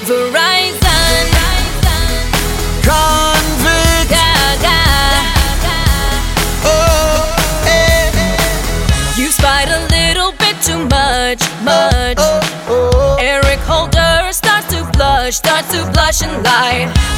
Verizon, Convict. Gaga. Oh, eh. You spied a little bit too much. Oh, oh. Eric Holder starts to blush and lie.